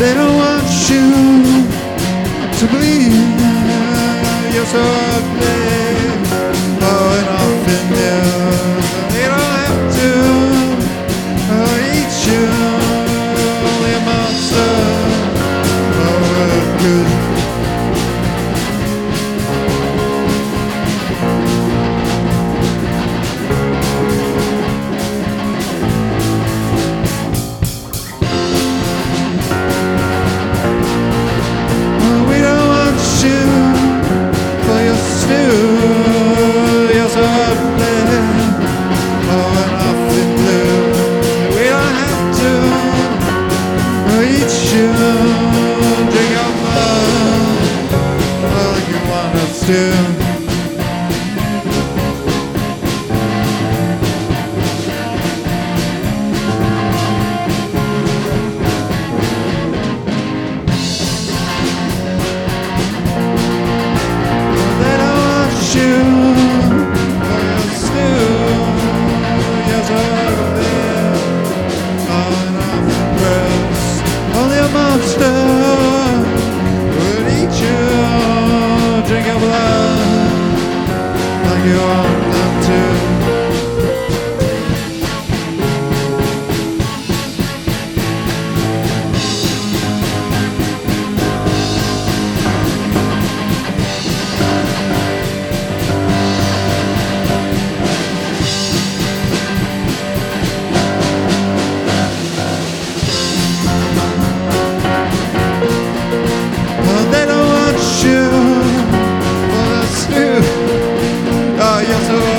They don't want you to believe you're so ugly, going off in there. They don't have to eat you, only a monster. Oh, good. You're so